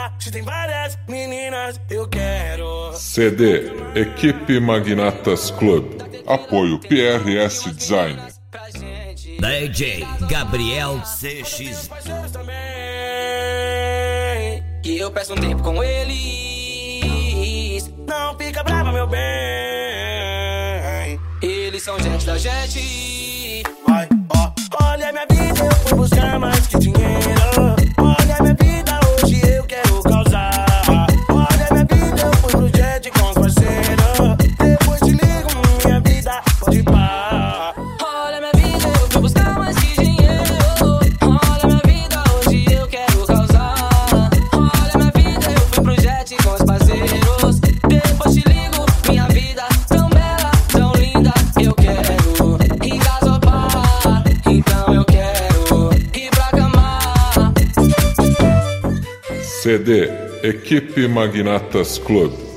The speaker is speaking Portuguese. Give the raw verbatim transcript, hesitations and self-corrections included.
lá. Se tem várias meninas, eu quero. C D Equipe Magnatas Club. Apoio P R S Design. D J Gabriel C X. Que eu peço um tempo com eles. Não fica brava, meu bem. Eles são gente da gente. Vai, ó. Olha minha vida, eu fui buscar mais que dinheiro. Olha minha vida, hoje eu quero causar. Olha minha vida, eu fui pro jet com os parceiros. Depois te ligo, minha vida pode parar. Olha minha vida, eu fui buscar mais que dinheiro. Olha minha vida, hoje eu quero causar. Olha minha vida, eu fui pro jet com os parceiros. Depois te ligo, minha vida tão bela, tão linda. Eu quero ir gasopar, então eu quero ir pra cama. C D Equipe Magnatas Club.